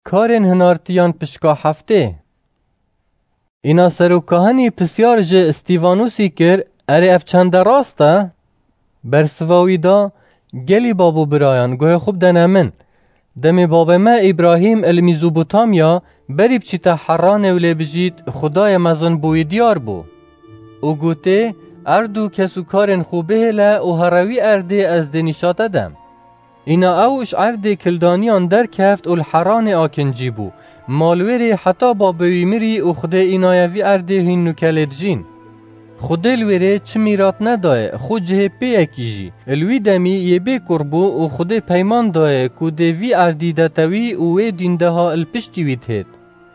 کارن هنارتیان پشکا هفته. اینا سروکاهنی پسیار جه استیوانوسی کر اره اف چند راسته؟ برسواوی دا گلی بابو برایان گوه خوب دنمن. دمی بابا ما ابراهیم الميزوبوتامیا بریب چیتا حران ولی بجید خدای مزن بوی دیار بو. او گوته اردو کسو کارن خوبه له و هروی ارده از دنیشات دم. اینا اوش ارده کلدانیان در کفت الحران آکنجی بو. مالویری حتی با بویمری و خود اینایوی ارده هین نکلد جین. خود الویره چه میرات نداره خود جه پیکی جی. الوی دمی یه بی کربو و خود پیمان داره که دوی اردی دتوی و وی دینده ها الپشتی وید هید.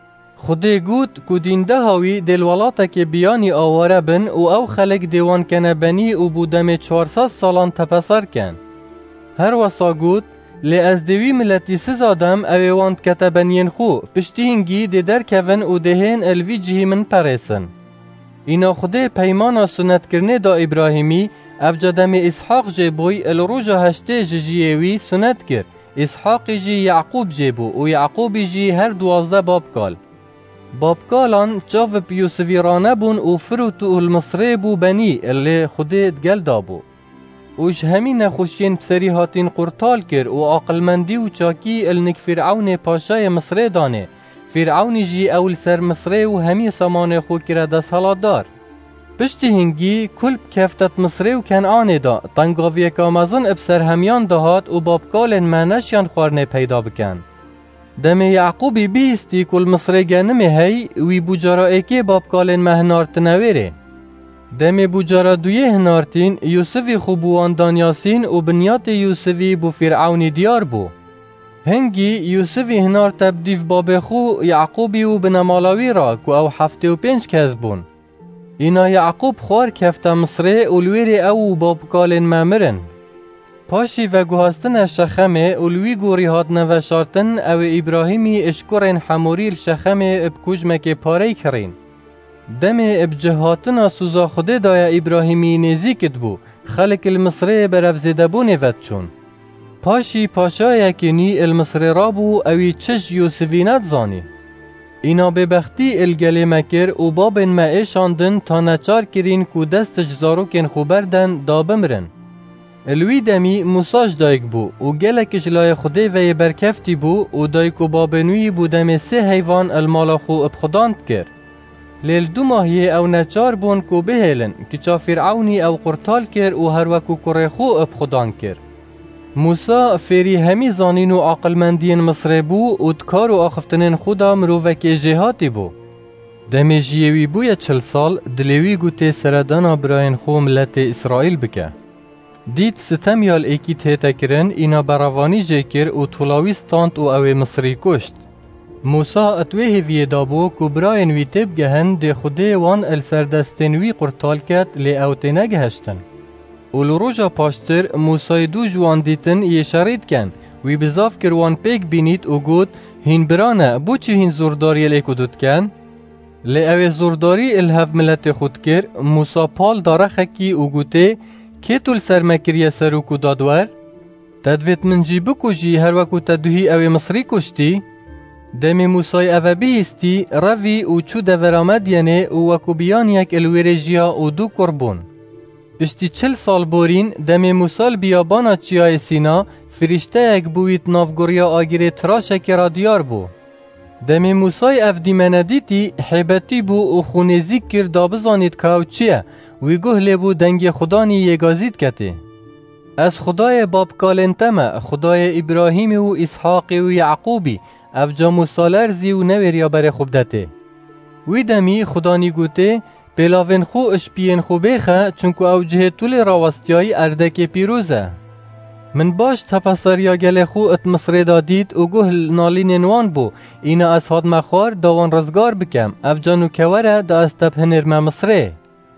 خود گوت که دینده هاوی دلوالاتا که بیانی آواره بن و او خلق دیوان کنه بنی و بودم 400 سالان تپسر کن. هر وصا گوت لی از دوی ملتی سز آدم اویواند کتبنین خو پشتی هنگی دی در کون و دهین الوی جهی من پریسن. اینا خود پیمانا سنت کرنه دا ابراهیمی افجادم اسحاق جبوی الروژا هشته جیوی سنت کر. اسحاق جی یعقوب جبو و یعقوب جی هر 12 باب کال. باب کالان چاو پیوسوی رانه بون و فروتو المصری بو بنی اللي خودت گل دابو. وش همین خوشین بسری هاتین قرطال کر و عقلمندی و چاکی النک فرعون پاشای مصر دانه. فرعون جی اول سر مصر و همی سامان خو کرده دست دار. پشت هنگی کل کفتت مصر و کنعان دا تنگاوی کامازن ابسر همیان دهات و بابکال منشیان خوارنه پیدا بکن. دم یعقوبی بیستی کل مصر گنمه هی وی بجارا که بابکال مهنارت نویره. دم بوجارا دویه هنارتین یوسفی خوبوان دانیاسین و بنیات یوسفی بو فرعونی دیار بو. هنگی یوسفی هنار تبدیف باب خو یعقوبی و بنمالاوی را که او 75 کس بون. اینا یعقوب خوار کفتا مصره اولویر او بابکالین مامرن. پاشی و گوهستن شخمه اولوی گوری هات نوشارتن او ابراهیمی اشکرین حموریل شخمه ابکوجمک پاره کرین. دم ابجهاتنا سوزا خوده دای ابراهیمی نزیکت بو خلق المصری برفزده بو نوت چون. پاشی پاشای کنی المصری را بو اوی چش یوسفینت زانی. اینا به بختی الگلی مکر و بابن ما ایشاندن تا نچار کرین که دستش زاروکن خوبردن دا بمرن. الوی دمی موساش دایک بو و گلکش لای خوده وی برکفتی بو و دایک و بابنوی بو دم 3 حیوان المالا خو ابخداند کر. لیل 2 ماهی او نچار بون کو بهلن که چا فرعونی او قرطال کر و هر وکو کره خو ابخدان کر. موسا فری همی زانین و عقلمندین مصر بو و دکار و آخفتنین خدا مروفک جهاتی بو. دمی جیوی بوی 40 سال دلیوی گوته سردانا براین خو ملت اسرائیل بکه. دید ستمیال ایکی تیتا کرن اینا براوانی جه کر و طولاویستاند و او مصری کشت. موسا اتوه وی دابو که براین وی تب گهن ده خوده وان السردستین وی قرطال کت لی اوته نگهشتن. اولو روژا پاشتر موسای 2 جوان دیتن یه شرید کن وی بزاف کروان پیک بینید و گود هین برانه بو چه هین زورداری الیکو دود کن؟ لی او زورداری الهف ملت خود کر موسا پال داره خکی و گوته که تول سرمکریه سروکو دادور؟ تدویت من جی بکو جی هر وکو تدوهی او مصری کشتی؟ دمی موسای او بیستی روی و چو دورامد یعنی و وکو بیان یک الویرجیا و 2 کربون. پشتی 40 سال بورین دمی موسال بیابانا چیای سینا فرشته یک بویت نافگوریا آگیره تراشک را دیار بو. دمی موسای اف دیمندیتی حیبتی بو و خونزیک کر دابزانید که چیه وی گوه لیبو دنگ خدانی یگازید کته. از خدای باب کالنتمه خدای ابراهیم و اسحاق و یعقوبی اف جا موسالرزی و نویریا بر خوب دته. وی دمی خدانی گوته پیلاوین خو اشپین خو بیخه چونکو او جه طول راوستیای اردک پیروزه. من باش تپسریا گل خو ات مصر دادید و گوه نالین نوان بو اینا از هاد مخوار داوان رزگار بکم اف جانو کوره دا استب هنر ما مصره.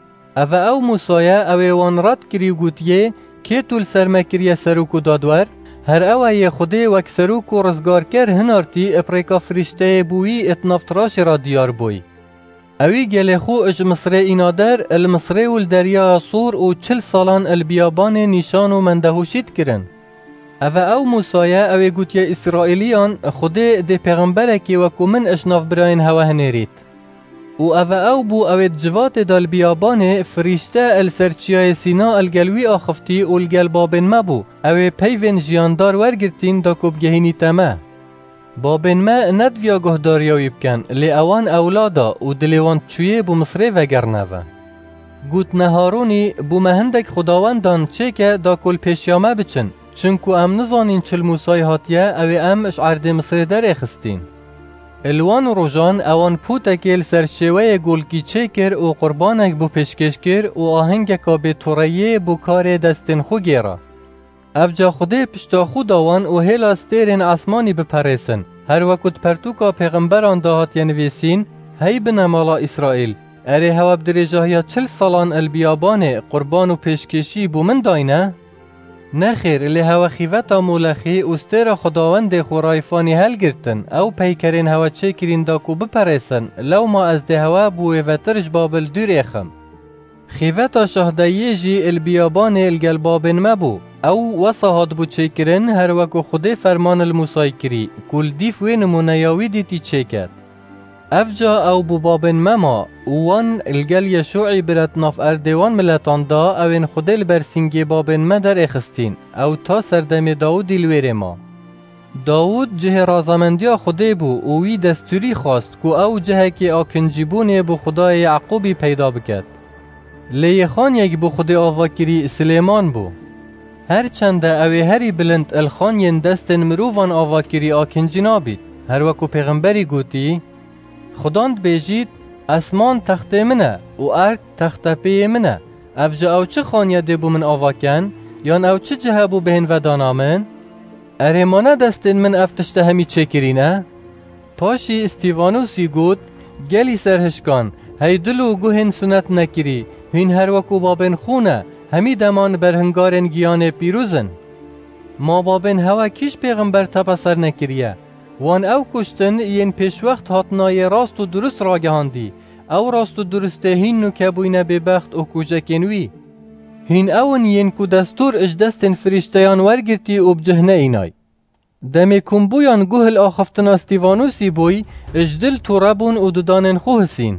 او موسایه او وان رد کری گوتیه که طول سرمکریه سروکو دادور هر اوه خوده وک سروکو رزگار کر هنارتی اپریکا فرشته بویی اتنافتراش را دیار بوی. اوی گل خو اج مصر اینادر المصر و الدریا صور و 40 سالان البیابان نیشان و مندهوشید کرن. او موسایه او گوتیا اسرائیلیان خود ده پیغمبره که وکو من اشناف براین هوا هنرید. و او بو او جوات دال بیابانه فرشته السرچیای سینا الگلوی آخفتی و الگل بابن مبو او پیوین جیاندار ورگرتین دا کب گهینی تمه. بابن ما ندویا گهداریاوی بکن لی اوان اولادا و دلیوان چویه بو مصره وگرنوه. گوت نهارونی بو مهندک خداوندان چه که دا کل پیشیامه بچن چونکو ام نزانین چل موسای هاتیه او ام اشعرد مصره در اخستین. الوان روژان اوان پوتکیل سرشوه گلگی چه کر و قربانک بو پیشکش کر و آهنگکا به طوریه بو کار دستن خو گیره. افجا خوده پشتا خود آوان و هیلا ستیرین آسمانی بپرسن. هر وقت پرتوکا پیغمبران داهات ینویسین هی بنمالا اسرائیل. اره هوا بدرجاهیا 40 سالان البیابان قربان و پیشکشی بو من داینه؟ نخیر لی هوا خیوتا مولخی استیر خداوند خورایفانی هل گرتن او پیکرین هوا چه کرین داکو بپرسن لو ما از ده هوا بوی وطرش بابل دور اخم. خیوتا شهدایه جی البیابان الگلبابن مبو او وصاهات بو چه کرن هر وکو خود فرمان الموسای کری کل دیف و نمونیاوی دیتی چه کد. افجا او بو بابن مما وان الگل یشوعی برات ناف اردوان ملتان دا اوین خودل برسینگی بابن ما در اخستین او تا سردم داود الویر ما. داود جه رازمندیا خوده بو اوی دستوری خواست که او جه که آکنجیبونه بو خدای یعقوبی پیدا بکد. لیخان یک بو خود آواکری سلیمان بو. هر چنده اوی هری بلند الخان ین دستن مروفان آواکری آکنجینا بید. هر وکو پیغمبری گوتی خداند بیجید اسمان تخت منه و ارد تخت پی منه. افجا او چه خانیه دی بو من آواکن یان او چه جه بو بهن و دانامن؟ ارمانه دستن من افتشته همی چه کرینه؟ پاشی استیوانوسی گوت گلی سرهشکان هی دلو گوهن سنت نکری هین هر وکو بابن خونه همی دمان برهنگارن گیان پیروزن. ما بابن هوا کیش پیغمبر تپسر نکریه وان او کشتن این پیش وقت هاتنای راست و درست را گهاندی او راست و درسته هین نو کبوینه به بخت و کوچکنوی هین اون ین کو دستور اج دستن فرشتیان ورگرتی و بجهنه اینای دمی کمبویان گوهل آخفتن استیوانوسی بوی اج دل تو ربون و ددانن خوهسین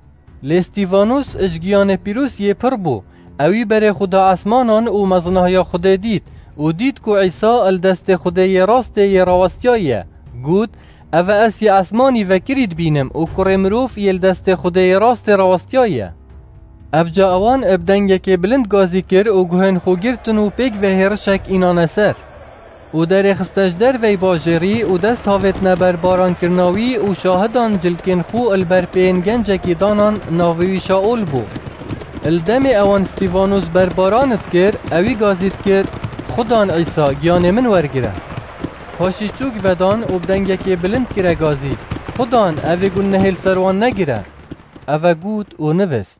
لیستیوانوس اج گیان پیروس یه پر بو اوی بر خدا اسمانان و مزنهای خدا دید و دید کو عیسا الدست خدای راست یه راوستیایه گود او اسی اسمانی وکرید بینم و کرمروف یل دست خدای راست راوستیایه. افجا اوان ابدنگه که بلند گازی کر و گوهن خوگرتن و پیک و هرشک اینان اثر. و در اخستش در وی باجری و دست هاوت نبر باران کرناوی و شاهدان جلکن خو البرپین گنجه که دانان ناوی شاول بو. الدم اوان استیوانوس بر بارانت کر اوی گازید کر خدان عیسا گیان من ورگره. پاشی چوک ودان و بدنگه که بلند کره گازید خدان اوی گون نهل سروان نگیره اوه گود و نوست